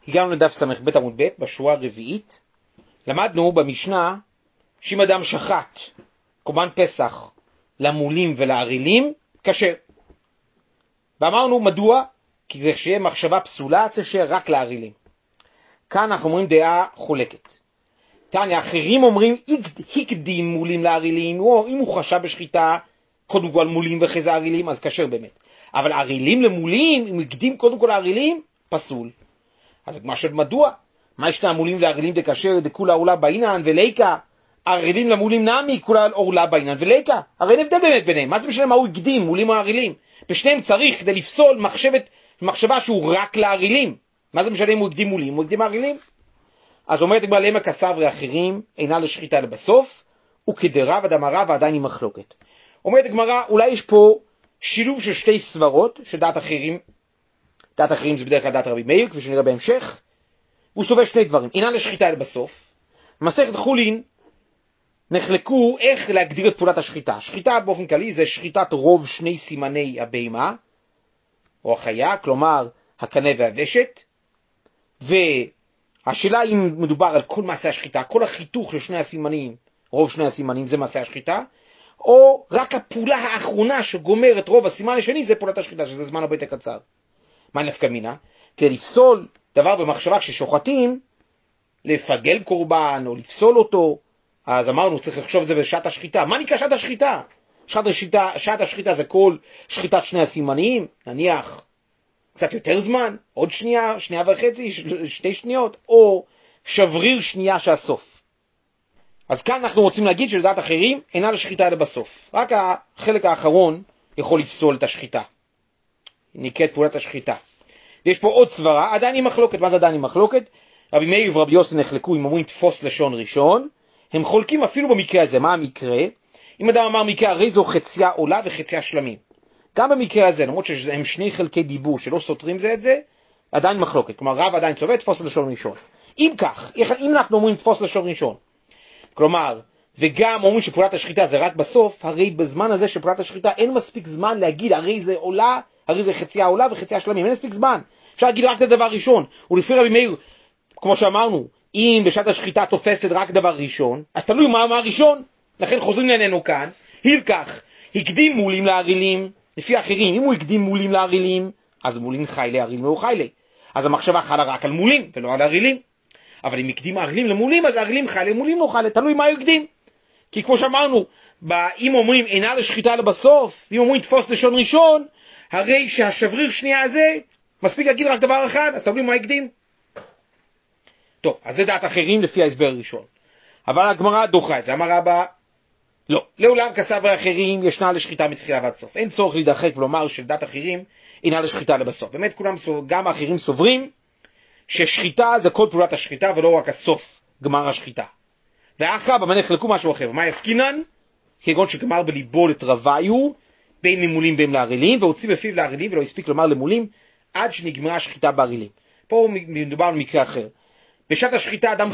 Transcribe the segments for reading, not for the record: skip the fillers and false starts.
הגענו לדף ס"ב עמוד ב' בשורה הרביעית. למדנו במשנה שאם אדם שחט קורבן פסח למולים ולערילים, כשר. ואמרנו מדוע? כי זה שיהיה מחשבה פסולה, צריך שיהיה רק לערילים. כאן אנחנו אומרים דעה חולקת. תניא, אחרים אומרים הקדים מולים לערילים, או אם הוא חשב בשחיטה קודם כל מולים ואחרי זה ערילים, אז כשר באמת. אבל ערילים למולים, אם הקדים קודם כל לערילים, פסול. אז מה שואל מדוע? מה ישנה מולים לערילים דכשר דכולה עולה בעינן וליקה? ערילים למולים נמי כולה עולה בעינן וליקה. הרי אין הבדל באמת ביניהם. מה זה משנה מה הוא הקדים, מולים או ערילים? בשניהם צריך כדי לפסול מחשבה שהוא רק לערילים. מה זה משנה אם הוא הקדים מולים או הקדים ערילים? אז אומרת הגמרא למה כסברי אחרים אינה לשחיטה לבסוף, וכדרב דאמרה ועדיין היא מחלוקת. אומרת הגמרא, אולי יש פה שילוב של שתי סברות שדעת אחרים, דעת אחרים זה בדרך כלל דעת רבי מאיר, כפי שנראה בהמשך, והוא סובר שני דברים, אינה לשחיטה לבסוף. מסכת חולין נחלקו איך להגדיר את פעולת השחיטה. שחיטה באופן כללי זה שחיטת רוב שני סימני הבהמה, או החיה, כלומר הקנה והוושט, והשאלה אם מדובר על כל מעשה השחיטה, כל החיתוך של שני הסימנים, רוב שני הסימנים זה מעשה השחיטה, או רק הפעולה האחרונה שגומר את רוב הסימן השני זה פעולת השחיטה, שזה זמן הרבה יותר קצר. מה נפקא מינה? כדי לפסול דבר במחשבה כששוחטים, לפגל קורבן או לפסול אותו, אז אמרנו צריך לחשוב את זה בשעת השחיטה. מה נקרא שעת השחיטה? שעת השחיטה זה כל שחיטת שני הסימנים, נניח קצת יותר זמן, עוד שנייה, שנייה וחצי, 2 שניות, או שבריר שנייה שהסוף. אז כאן אנחנו רוצים להגיד שלדעת אחרים אינה לשחיטה אלא בסוף. רק החלק האחרון יכול לפסול את השחיטה. נקראת פעולת השחיטה. ויש פה עוד סברה, עדיין היא מחלוקת. מה זה עדיין היא מחלוקת? רבי מאיר ורבי יוסי נחלקו, אם אומרים תפוס לשון ראשון, הם חולקים אפילו במקרה הזה. מה המקרה? אם אדם אמר מקרה, הרי זו חציה עולה וחציה שלמים. גם במקרה הזה, למרות שהם שני חלקי דיבור שלא סותרים זה את זה, עדיין מחלוקת. כלומר, רב עדיין צובע תפוס לשון ראשון. אם כך, אם אנחנו אומרים תפוס לשון ראשון, כלומר, וגם אומרים שפעולת השחיטה זה רק בסוף, הרי בזמן הזה שפעולת השחיטה אין מספיק זמן להגיד, הרי זה עולה, הרי זה חציה עולה וחציה שלמים, אין מספיק זמן. אפשר להגיד רק את הדבר ראשון. ולפי רבי מאיר, כמו שאמרנו, אם בשעת השחיטה תופסת רק דבר ראשון, אז תלוי מה הראשון. לכן חוזרים לענייננו כאן, הילקח, הקדים מולים לערילים, לפי אחרים, אם הוא הקדים מולים לערילים, אז מולים חיילי, ערילים לא חיילי. אז המחשבה חלה רק על מולים ולא על ערילים. אבל אם הקדים הערילים למולים, אז הערילים חיילי, מולים לא חיילי, תלוי מה הוא הקדים. כי כמו שאמרנו, אם אומרים אינה לשחיטה לבסוף, אם אומרים תפוס לשון ראשון, הרי שהשבריר שנייה הזה, מספיק להגיד רק דבר אחד, אז תלוי מה הקדים. טוב, אז זה דעת אחרים לפי ההסבר הראשון. אבל הגמרא דוחה את זה, אמר רבא, לא, לעולם כסברי אחרים ישנה לשחיטה מתחילה ועד סוף. אין צורך להידחק ולומר שדעת אחרים אינה לשחיטה לבסוף. באמת כולם, גם האחרים סוברים, ששחיטה זה כל פעולת השחיטה ולא רק הסוף, גמר השחיטה. ואחר במה נחלקו משהו אחר. מה יסקינן? כגון שגמר בליבו לתרוויו, בין למולים בין לערילים, והוציא בפיו לערילים ולא הספיק לומר למולים, עד שנגמרה השחיטה בערילים. פה מדובר על מקרה אחר. בשעת השחיטה אדם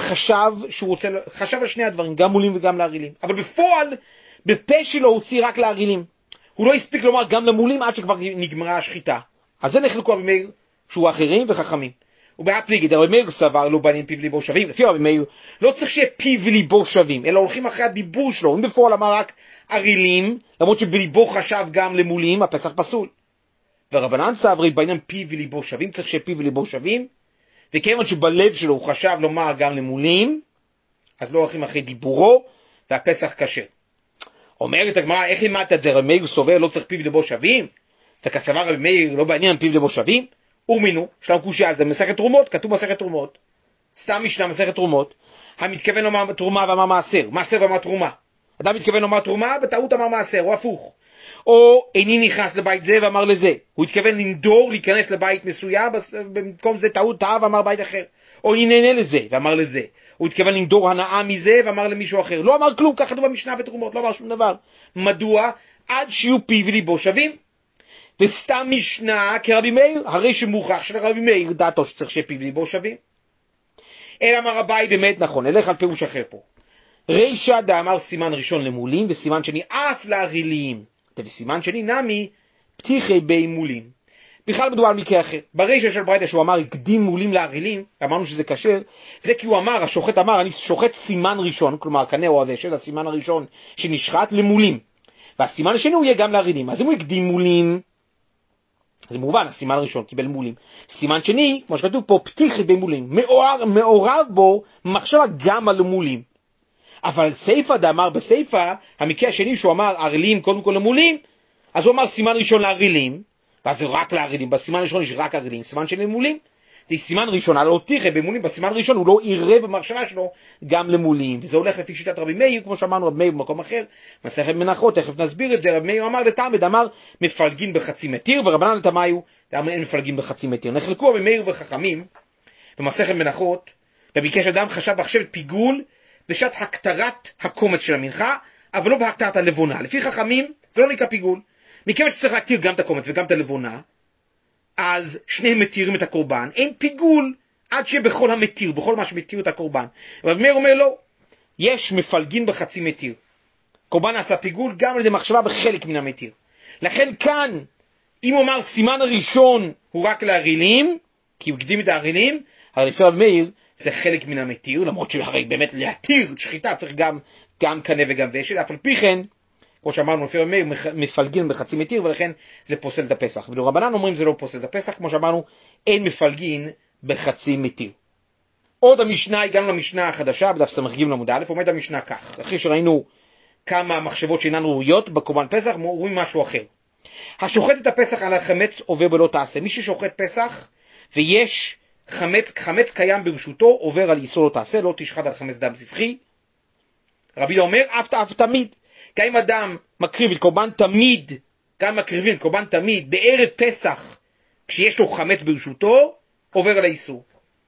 חשב על שני הדברים, גם מולים וגם לערילים. אבל בפועל, בפה שלו הוציא רק לערילים. הוא לא הספיק לומר גם למולים עד שכבר נגמרה השחיטה. אז זה נחלקו רבי מאיר שהוא אחרים וחכמים. ובהפליגת, רבי מאיר סבר לא בעניין פיו וליבו שווים. לפי רבי מאיר לא צריך שיהיה פיו וליבו שווים, אלא הולכים אחרי הדיבור שלו. אם בפועל אמר רק ערילים, למרות שבליבו חשב גם למולים, הפסח פסול. ורבנן סברי בעניין פיו וליבו שווים, צריך שיהיה פיו וליבו שווים. וכיוון שבלב שלו הוא חשב לומר גם למולים, אז לא הולכים אחרי דיבורו, והפסח קשה. אומרת הגמרא, איך לימדת את זה? רבי מאיר סובר לא צריך פיו וליבו שווים? וכסבר רבי מאיר לא בעניין פיו וליבו שווים? ומינו, שלם קושי על זה, מסכת תרומות, כתוב מסכת תרומות. סתם משנה מסכת תרומות, המתכוון לומר תרומה ואמר מעשר, מעשר ואמר תרומה. אדם מתכוון לומר תרומה, בטעות אמר מעשר, או הפוך. או איני נכנס לבית זה ואמר לזה. הוא התכוון לנדור, להיכנס לבית מסוים, במקום זה טעות טעה ואמר בית אחר. או איני נהנה לזה ואמר לזה. הוא התכוון לנדור הנאה מזה ואמר למישהו אחר. לא אמר כלום, ככה במשנה ותרומות, לא אמר שום דבר. מדוע? עד שיהיו פיו וליבו שווים. וסתם משנה כרבי מאיר, הרי שמוכח שלרבי מאיר דעתו שצריך שפיו וליבו שווים. אלא אמר רבי באמת נכון, אלך על פירוש אחר פה. רישא דאמר סימן ראשון למולים וסימן שני אף לערילים. וסימן שני נמי פתיחי בי מולים. בכלל מדובר על מקרה אחר. ברישא של ברייתא שהוא אמר הקדים מולים לערלים, אמרנו שזה כשר, זה כי הוא אמר, השוחט אמר, אני שוחט סימן ראשון, כלומר קנה או הדשא, זה הסימן הראשון שנשחט למולים, והסימן השני הוא יהיה גם לערלים. אז אם הוא הקדים מולים, זה מובן, הסימן הראשון קיבל מולים. סימן שני, כמו שכתוב פה, פתיחי במולים, מעורב בו מחשבה גם על מולים. אבל סייפא דאמר בסייפא, המקרה השני שהוא אמר ערלים קודם כל למולים, אז הוא אמר סימן ראשון לערלים, ואז זה רק לערלים, בסימן הראשון יש רק ערלים, סימן שני למולים, זה סימן ראשון, על אותיחי במולים, בסימן הראשון הוא לא יראה במחשבה שלו גם למולים, וזה הולך לפי שיטת רבי מאיר, כמו שאמרנו רבי מאיר במקום אחר, מסכת מנחות, תכף נסביר את זה, רבי מאיר אמר לתלמיד, אמר מפלגין בחצי מתיר, ורבנן לתמאיו, אמר אין מפלגין בחצי מתיר. נחלקו רבי מאיר וחכמים, במסכת מנחות, במקרה שאדם חשב מחשבת פיגול, בשעת הקטרת הקומץ של המנחה, אבל לא בהקטרת הלבונה. לפי חכמים, זה לא נקרא פיגול. מכיוון שצריך להקטיר גם את הקומץ וגם את הלבונה, אז שניהם מתירים את הקורבן. אין פיגול עד שבכל המתיר, בכל מה שמתיר את הקורבן. אבל מאיר אומר לא, יש מפלגין בחצי מתיר. קורבן נעשה פיגול גם על ידי מחשבה בחלק מן המתיר. לכן כאן, אם הוא אמר סימן הראשון הוא רק לערלים, כי הוא הקדים את הערלים, הרי לפי רב מאיר זה חלק מן המתיר, למרות שהרי באמת להתיר שחיטה צריך גם קנה וגם ושת, אף על פי כן, כמו שאמרנו, לפי רב מאיר מפלגין בחצי מתיר, ולכן זה פוסל את הפסח. ולו רבנן אומרים זה לא פוסל את הפסח, כמו שאמרנו, אין מפלגין בחצי מתיר. עוד המשנה, הגענו למשנה החדשה, בדף סמ"ג עמוד א', עומד המשנה כך, אחרי שראינו כמה מחשבות שאינן ראויות בקורבן פסח, רואים משהו אחר. השוחט את הפסח על החמץ עובר בלא תעשה. מי ששוחט פסח ויש חמץ קיים ברשותו עובר על איסור לא תעשה, לא תשחט על חמץ דם זבחי. רבי לא אומר אף תמיד, גם אם אדם מקריב את קורבן תמיד, גם מקריבים את קורבן תמיד בערב פסח כשיש לו חמץ ברשותו, עובר על האיסור.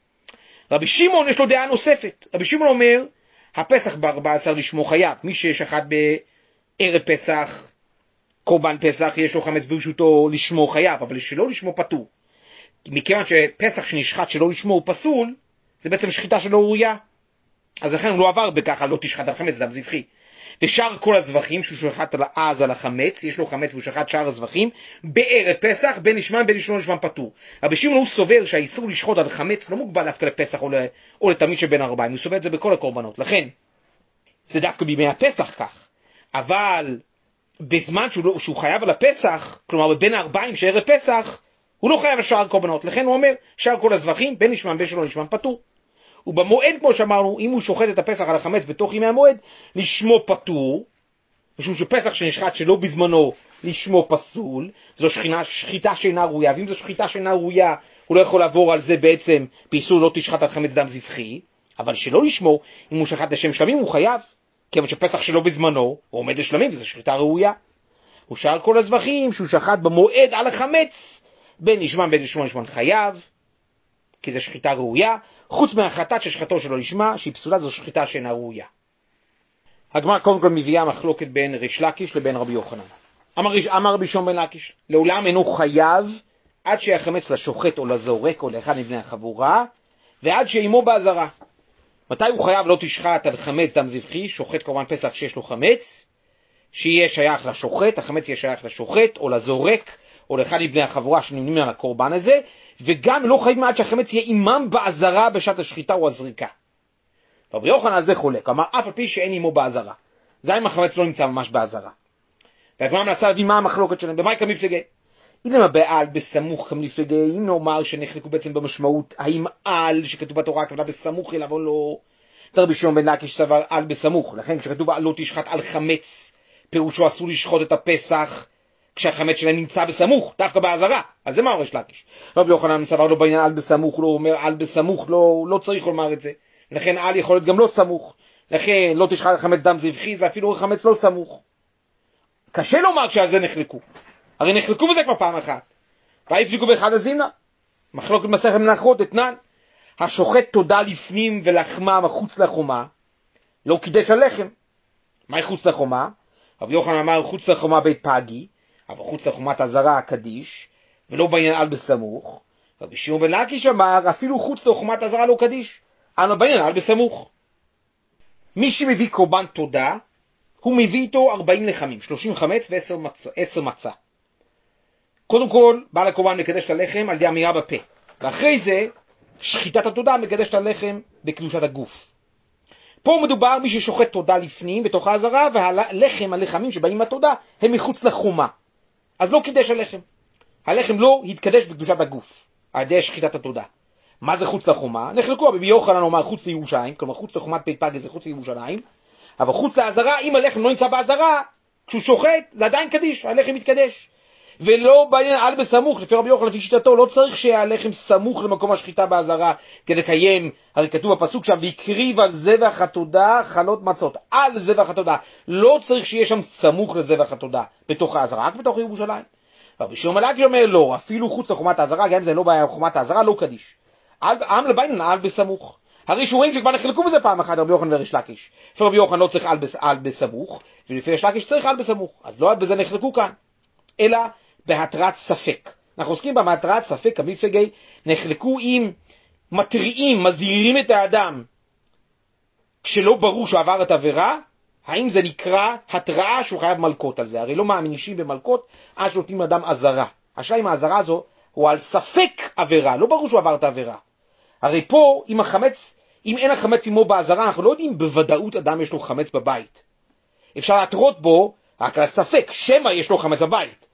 רבי שמעון יש לו דעה נוספת. רבי שמעון אומר הפסח ב-14 לשמו חייב. מי ששחט בערב פסח קורבן פסח יש לו חמץ ברשותו לשמו חייב, אבל שלא לשמו פטור. מכיוון שפסח שנשחט שלא לשמו הוא פסול, זה בעצם שחיטה שלא ראויה. אז לכן הוא לא עבר בככה, לא תשחט על חמץ דם זבחי. ושאר כל הזבחים שהוא שחט אז על החמץ, יש לו חמץ והוא שחט שאר הזבחים, בערב פסח בין נשמם בין לא נשמם פטור. רבי שמעון הוא סובר שהאיסור לשחוט על חמץ לא מוגבל דווקא לפסח או לתמיד שבין 40, הוא סובר את זה בכל הקורבנות. לכן זה דווקא בימי הפסח כך. אבל בזמן שהוא חייב על הפסח, כלומר בין 40 שערב פסח, הוא לא חייב על שאר הקורבנות. לכן הוא אומר שאר כל הזבחים בין נשמם בין שלא נשמם פטור. ובמועד, כמו שאמרנו, אם הוא שוחט את הפסח על החמץ בתוך ימי המועד, לשמו פטור, משום שפסח שנשחט שלא בזמנו לשמו פסול, זו שחיטה שאינה ראויה, ואם זו שחיטה שאינה ראויה, הוא לא יכול לעבור על זה בעצם, באיסור לא תשחט על חמץ דם זבחי, אבל שלא לשמו, אם הוא שחט לשם שלמים הוא חייב, כיוון שפסח שלא בזמנו, הוא עומד לשלמים, וזו שחיטה ראויה. הוא שאר כל הזבחים שהוא שחט במועד על החמץ, בין נשמם בין לשמו נשמם חייב, כי זו שחיטה ראויה, חוץ מהחטאת ששחטו שלא לשמה, שהיא פסולה, זו שחיטה שאינה ראויה. הגמרא קודם כל מביאה מחלוקת בין ריש לקיש לבין רבי יוחנן. אמר רבי שמעון בן לקיש, לעולם אינו חייב עד שיחמץ לשוחט או לזורק או לאחד מבני החבורה, ועד שאימו באזהרה. מתי הוא חייב לא תשחט על חמץ דם זבחי, שוחט קורבן פסח שיש לו חמץ, שיהיה שייך לשוחט, החמץ יהיה שייך לשוחט או לזורק או לאחד מבני החבורה שנמנים על הקורבן הזה, וגם לא חייב מעט שהחמץ יהיה אימם באזהרה בשעת השחיטה או הזריקה. רבי יוחנן על זה חולק, אמר אף על פי שאין אימו באזהרה, גם אם החמץ לא נמצא ממש באזהרה. והגמרא מנסה להבין מה המחלוקת שלהם, במה כמפלגי? אילמה בעל בסמוך כמפלגי, אם נאמר שנחלקו בעצם במשמעות, האם על שכתוב בתורה הכוונה בסמוך אליו או לא. רבי שמעון בן לקיש סבר על בסמוך, לכן כשכתוב לא תשחט על חמץ, פירושו אסור לשחוט את הפסח כשהחמץ שלהם נמצא בסמוך, דווקא באזהרה. אז זה מה ריש לקיש. רבי יוחנן סבר לו בעניין על בסמוך, לא אומר על בסמוך, לא צריך לומר את זה. לכן על יכול להיות גם לא סמוך. לכן לא תשחט על חמץ דם זבחי, זה אפילו חמץ לא סמוך. קשה לומר כשעל זה נחלקו. הרי נחלקו בזה כבר פעם אחת. והפסיקו באחד הזימנה. מחלוקת מסכת מנחות אתנן. השוחט תודה לפנים ולחמה מחוץ לחומה, לא קידש הלחם. מהי חוץ לחומה? רבי יוחנן אמר חוץ לחומה בית פגי, אבל חוץ לחומת הזרה הקדיש, ולא בעניין על בסמוך. רבי שמעון בן לקיש אמר אפילו חוץ לחומת הזרה לא קדיש, אבל בעניין על בסמוך. מי שמביא קורבן תודה, הוא מביא איתו 40 לחמים, 30 חמץ ו10 מצה. קודם כל, בעל הקורבן מקדש את הלחם על ידי אמירה בפה, ואחרי זה, שחיטת התודה מקדש את הלחם בקדושת הגוף. פה מדובר מי ששוחט תודה לפנים בתוך העזרה, והלחם, הלחמים שבאים מהתודה, הם מחוץ לחומה. אז לא קידש הלחם. הלחם לא התקדש בקדושת הגוף, על ידי שחיטת התודה. מה זה חוץ לחומה? נחלקו רבי יוחנן אומר חוץ לירושלים, כלומר חוץ לחומת בית פגה זה חוץ לירושלים, אבל חוץ לעזרה, אם הלחם לא נמצא בעזרה, כשהוא שוחט, זה עדיין קדיש, הלחם מתקדש. ולא בעניין על בסמוך, לפי רבי יוחנן, לפי שיטתו, לא צריך שהלחם סמוך למקום השחיטה בעזרה, כדי לקיים, הרי כתוב בפסוק שם, והקריב על זבח התודה חלות מצות, על זבח התודה, לא צריך שיהיה שם סמוך לזבח התודה, בתוך העזרה, רק בתוך ירושלים. רבי שמעון לקיש אומר, לא, אפילו חוץ לחומת העזרה, גם אם זה לא בחומת העזרה, לא קדיש. עם לבעניין על בסמוך. הרי שורים שכבר נחלקו בזה פעם אחת, רבי יוחנן וריש לקיש. לפי רבי יוחנן לא צריך על בסמוך, ולפי ריש לקיש צריך על בסמוך. אז לא בזה נחלקו כאן, אלא בהתראת ספק. אנחנו עוסקים בהתראת ספק, המפלגי נחלקו אם מטריעים, מזהירים את האדם, כשלא ברור שעבר את עבירה, האם זה נקרא התראה שהוא חייב מלכות על זה? הרי לא מאמינים במלכות, אז שנותנים לאדם עזרה. השאלה אם העזרה הזו הוא על ספק עבירה, לא ברור שהוא עבר את העבירה. הרי פה, אם אין החמץ עמו בעזרה, אנחנו לא יודעים בוודאות אדם יש לו חמץ בבית. אפשר להתרות בו רק על הספק, שמא יש לו חמץ בבית.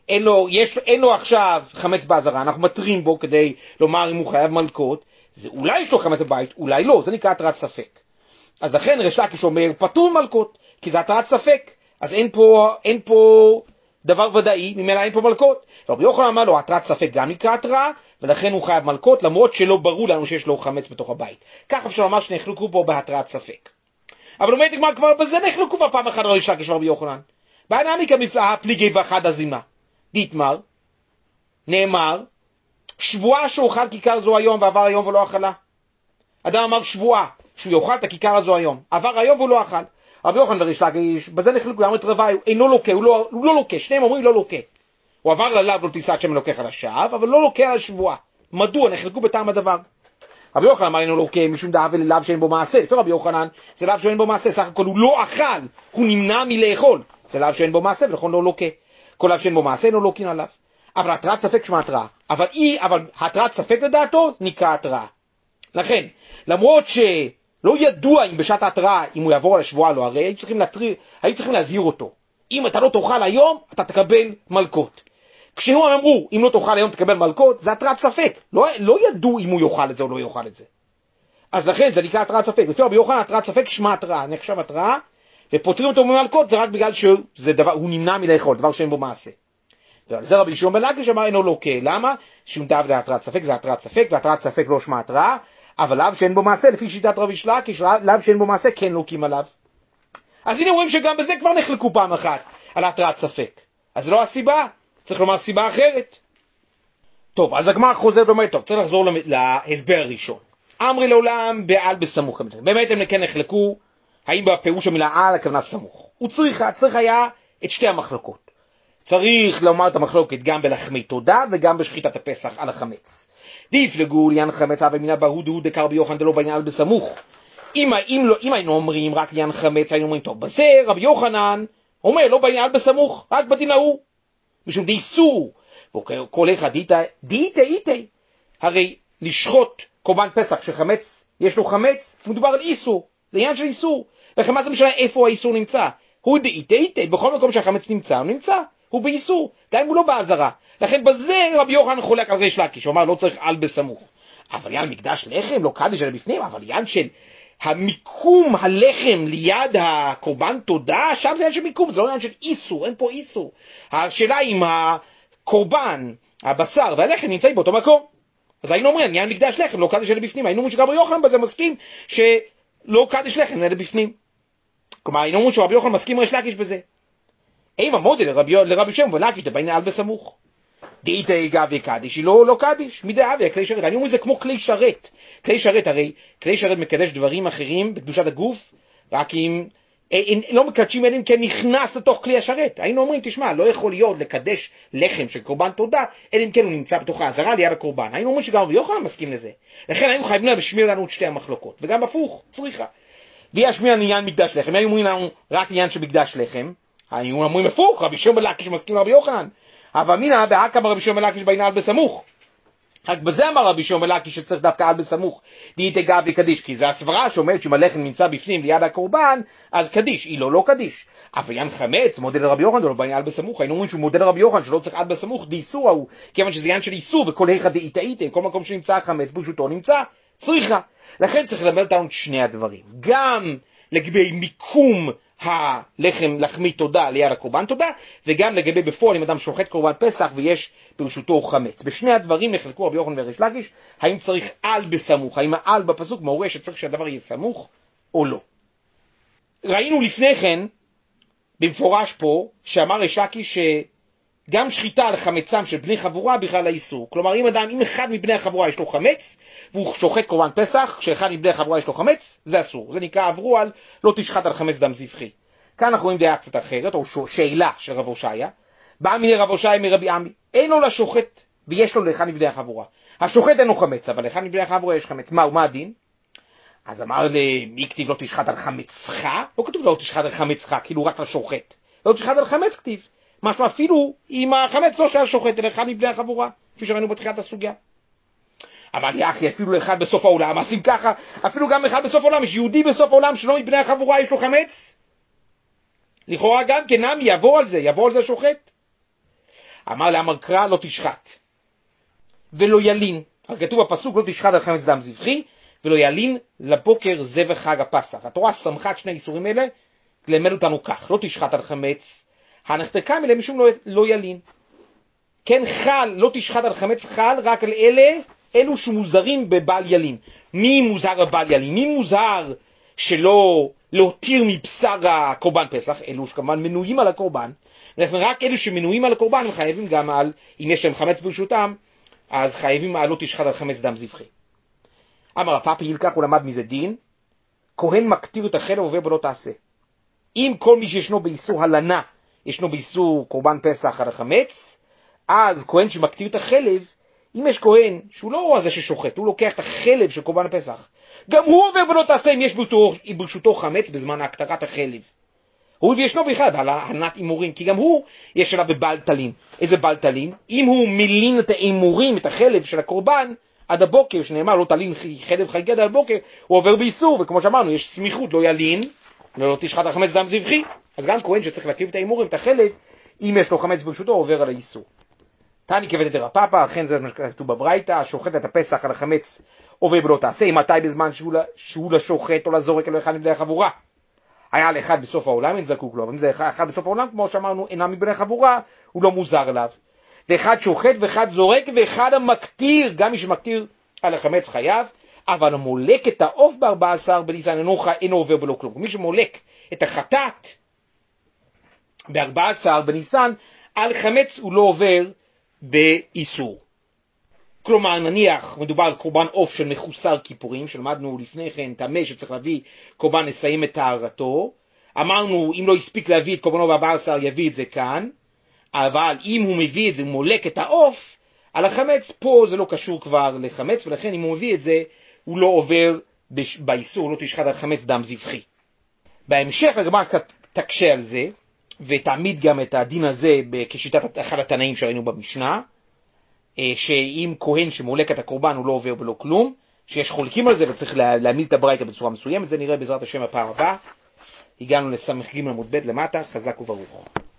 אין לו עכשיו חמץ בעזרה, אנחנו מטרים בו כדי לומר אם הוא חייב מלכות, זה אולי יש לו חמץ בבית, אולי לא, זה נקרא התראת ספק. אז לכן ריש לקיש אומר, פטור מלכות, כי זה התראת ספק, אז אין פה דבר ודאי, ממילא אין פה מלכות. רבי יוחנן אמר לו, התראת ספק גם נקרא התראה, ולכן הוא חייב מלכות, למרות שלא ברור לנו שיש לו חמץ בתוך הבית. כך אפשר לומר שנחלקו פה בהתראת ספק. אבל אומרת הגמרא, כבר בזה נחלקו פעם אחת ריש לקיש ורבי יוחנן. בהנמיקה הפליגי ואחד הזימה. דיתמר, נאמר, שבועה שאוכל כיכר זו היום ועבר היום ולא אכלה. אדם אמר שבועה שהוא יאכל את הכיכר הזו היום, עבר היום והוא לא אכל. רבי יוחנן וריש לקיש, בזה נחלקו, אמרת רבי, אינו לוקה, הוא לא לוקה, שניהם אומרים לא לוקה. הוא עבר ללאו לא תישא שם לוקח על השווא, אבל לא לוקה על שבועה. מדוע? נחלקו בטעם הדבר. רבי יוחנן אמר אינו לוקה משום דאבה ללאו שאין בו מעשה. לפי רבי יוחנן זה לאו שאין בו מעשה, סך הכל הוא לא אכל, הוא נמנע מלאכול. זה לאו שאין בו מעשה ולכן לא לוקה. כל לאו שאין בו מעשה אינו לוקין עליו. אבל התראת ספק שמה התראה. אבל התראת ספק לדעתו נקרא התראה. לכן, למרות שלא ידוע אם בשעת ההתראה, אם הוא יעבור על השבועה לא, הרי היו צריכים להזהיר אותו. אם אתה לא תאכל היום, אתה תקבל מלכות. כשהם אמרו, אם לא תאכל היום תקבל מלכות, זה התראת ספק. לא ידעו אם הוא יאכל את זה או לא יאכל את זה. אז לכן זה נקרא התראת ספק. לפי רבי יוחנן התראת ספק שמה התראה. נחשב התראה, ופותרים אותו ממלכות, זה רק בגלל שהוא נמנע מלאכול, דבר שאין בו מעשה. ועל זה רבי שמעון בן לקיש אמר אינו לוקה. למה? שום דאב להתראת ספק, זה התראת ספק, והתראת ספק לא שמה התראה, אבל לאו שאין בו מעשה, לפי שיטת רבי לקיש, לאו שאין בו מעשה כן לוקים עליו. אז הנה רואים שגם בזה כבר נחלקו פעם אחת על התראת ספק. אז זה לא הסיבה, צריך לומר סיבה אחרת. טוב, אז הגמרא חוזר ואומר, טוב, צריך לחזור להסבר הראשון. אמרי לעולם בעל בסמוך. באמת הם כן נחלקו, האם בפירוש המילה על הכוונה סמוך. הוא צריך היה את שתי המחלקות. צריך לומר את המחלוקת גם בלחמי תודה וגם בשחיטת הפסח על החמץ. דיפלגו לעניין חמץ אבי מינה בהודו דקר ביוחנן דלא בעניין על בסמוך. אם היינו אומרים רק לעניין חמץ, היינו אומרים, טוב, בזה רבי יוחנן אומר לא בעניין על בסמוך, רק בדין ההוא. משום דאיסור, וכל אחד איתי. הרי לשחוט קורבן פסח שחמץ, יש לו חמץ, מדובר על איסור, זה עניין של איסור. לכן מה זה משנה איפה האיסור נמצא? הוא איתי, בכל מקום שהחמץ נמצא, הוא נמצא, הוא באיסור, גם אם הוא לא בעזרה. לכן בזה רבי יוחנן חולק על ריש לקיש, הוא אמר לא צריך על בסמוך. אבל עניין מקדש לחם, לא קדיש אלא בפנים, אבל עניין של המיקום הלחם ליד הקורבן תודה, שם זה עניין של מיקום, זה לא עניין של איסור, אין פה איסור. השאלה אם הקורבן, הבשר והלחם נמצאים באותו מקום. אז היינו אומרים, עניין מקדש לחם, לא קדיש אלא בפנים. היינו אומרים שרבי יוחנן בזה מסכים שלא קדיש לחם אלא בפנים. כלומר, היינו אומרים שרבי יוחנן מסכים ריש לקיש בזה. אם המודל לרבי שמעון בן לקיש דבעניין על בסמוך. דאיתי גבי קדיש, היא לא קדיש, מי דאבי, כלי שרת. אני אומר זה כמו כלי שרת. כלי שרת, הרי כלי שרת מקדש דברים אחרים בקדושת הגוף, רק אם לא מקדשים אלא אם כן נכנס לתוך כלי השרת. היינו אומרים, תשמע, לא יכול להיות לקדש לחם של קורבן תודה, אלא אם כן הוא נמצא בתוך העזרה ליד הקורבן. היינו אומרים שגם רבי יוחנן מסכים לזה. לכן היינו חייבים להשמיע לנו את שתי המחלוקות, וגם הפוך, צריכה. וישמיע עניין מקדש לחם, היינו אומרים לנו רק עניין של מקדש לחם. היינו אומרים הפוך, רבי שמעון בן לקיש מסכים לרבי יוחנן. אבל אמינא בהכא אמר רבי שמעון בן לקיש בעניין על בסמוך. רק בזה אמר רבי שמעון בן לקיש שצריך דווקא על בסמוך, דאיתא גבי קדיש, כי זה הסברה שאומרת שאם הלחם נמצא בפנים ליד הקורבן, אז קדיש, היא לא קדיש. אבל עניין חמץ, מודל רבי יוחנן, לא בעניין על בסמוך, היינו אומרים שהוא מודל רבי יוחנן, שלא צריך על בסמוך, דאיסור ההוא, כיוון שזה עניין של איסור, וכל היכא דאיתא, כל מקום שנמצא החמץ, ברשותו נמצא, צריכה. לכן צריך ללמד אותנו את שני הדברים, גם לגבי מיקום הלחם לחמי תודה ליד הקורבן תודה, וגם לגבי בפועל אם אדם שוחט קורבן פסח ויש ברשותו חמץ. בשני הדברים נחלקו רבי יוחנן וריש לקיש, האם צריך על בסמוך, האם העל בפסוק מעורר שצריך שהדבר יהיה סמוך או לא. ראינו לפני כן במפורש פה שאמר ריש לקיש שגם שחיטה על חמצם של בני חבורה בכלל האיסור. כלומר אם אחד מבני החבורה יש לו חמץ והוא שוחט קורבן פסח, כשאחד מבני החבורה יש לו חמץ, זה אסור. זה נקרא עברו על לא תשחט על חמץ דם זבחי. כאן אנחנו רואים דעה קצת אחרת, או שאלה של רב הושעיה. בא מיני רב הושעיה מרבי עמי, אין לו לשוחט ויש לו לאחד מבני החבורה. השוחט אין לו חמץ, אבל לאחד מבני החבורה יש חמץ. מה הדין? אז אמר מי כתיב לא תשחט על חמצך? לא כתוב לא תשחט על חמצך, כאילו רק לשוחט. לא תשחט על חמץ כתיב. משמע אפילו אם החמץ לא של השוחט, אלא אחד מבני החבורה, כפי שראינו בתחילת הסוגיה. אמר לי אחי, אפילו אחד בסוף העולם, אז אם ככה, אפילו גם אחד בסוף העולם, יש יהודי בסוף העולם שלא מבני החבורה יש לו חמץ? לכאורה גם כן נמי יבוא על זה שוחט. אמר לאמר קרא לא תשחט ולא ילין, כתוב בפסוק לא תשחט על חמץ דם זבחי ולא ילין לבוקר זבח חג הפסח. התורה סמכה את שני איסורים אלה, למד אותנו כך, לא תשחט על חמץ, הנחתקה מלא משום לא ילין. כן חל, לא תשחט על חמץ חל רק על אלו שמוזרים בבעל ילין. מי מוזר בבעל ילין? מי מוזר שלא להותיר מבשר הקורבן פסח? אלו שכמובן מנויים על הקורבן. רק אלו שמנויים על הקורבן הם חייבים גם על, אם יש להם חמץ ברשותם, אז חייבים על לא תשחט על חמץ דם זבחי. אמר הפאפי ילקח ולמד מזה דין, כהן מקטיר את החלב עובר בלא תעשה. אם כל מי שישנו באיסור הלנה, ישנו באיסור קורבן פסח על החמץ, אז כהן שמקטיר את החלב, אם יש כהן שהוא לא זה ששוחט, הוא לוקח את החלב של קורבן הפסח, גם הוא עובר בלא תעשה אם יש ברשותו חמץ בזמן הקטרת החלב. הוא וישנו בכלל בעל הלנת אימורים, כי גם הוא יש עליו בבעל תלין. איזה בעל תלין? אם הוא מלין את האימורים, את החלב של הקורבן, עד הבוקר, שנאמר לא תלין חלב חגיגה עד הבוקר, הוא עובר באיסור, וכמו שאמרנו, יש סמיכות, לא ילין, לא תשחט על חמץ דם זבחי. אז גם כהן שצריך להקריב את האימורים, את החלב, אם יש לו חמץ ברשותו, עובר על האיסור. תני כבדת דרפפא, אכן זה כתוב בברייתא, השוחט את הפסח על החמץ עובר בלא תעשה, מתי בזמן שהוא לשוחט או לזורק אלו אחד מבני החבורה. היה לאחד בסוף העולם, אין זקוק לו, אבל אם זה אחד בסוף העולם, כמו שאמרנו, אינם מבני חבורה, הוא לא מוזר אליו. ואחד שוחט ואחד זורק, ואחד המקטיר, גם מי שמקטיר על החמץ חייב, אבל המולק את העוף ב14 בניסן אינו עובר בלא כלום. מי שמולק את החטאת ב14 בניסן, על חמץ הוא לא עובר באיסור. כלומר, נניח, מדובר על קורבן עוף של מחוסר כיפורים, שלמדנו לפני כן, טמא שצריך להביא קורבן לסיים את טהרתו. אמרנו, אם לא הספיק להביא את קורבנו ב14, יביא את זה כאן. אבל אם הוא מביא את זה, הוא מולק את העוף על החמץ, פה זה לא קשור כבר לחמץ, ולכן אם הוא מביא את זה, הוא לא עובר באיסור, לא תשחט על חמץ דם זבחי. בהמשך הגמרא תקשה על זה, ותעמיד גם את הדין הזה כשיטת אחד התנאים שראינו במשנה, שאם כהן שמולק את הקורבן הוא לא עובר בלא כלום, שיש חולקים על זה וצריך להעמיד את הברייתא בצורה מסוימת. זה נראה בעזרת השם הפעם הבאה. הגענו לסמך ג' עמוד ב' למטה, חזק וברוך.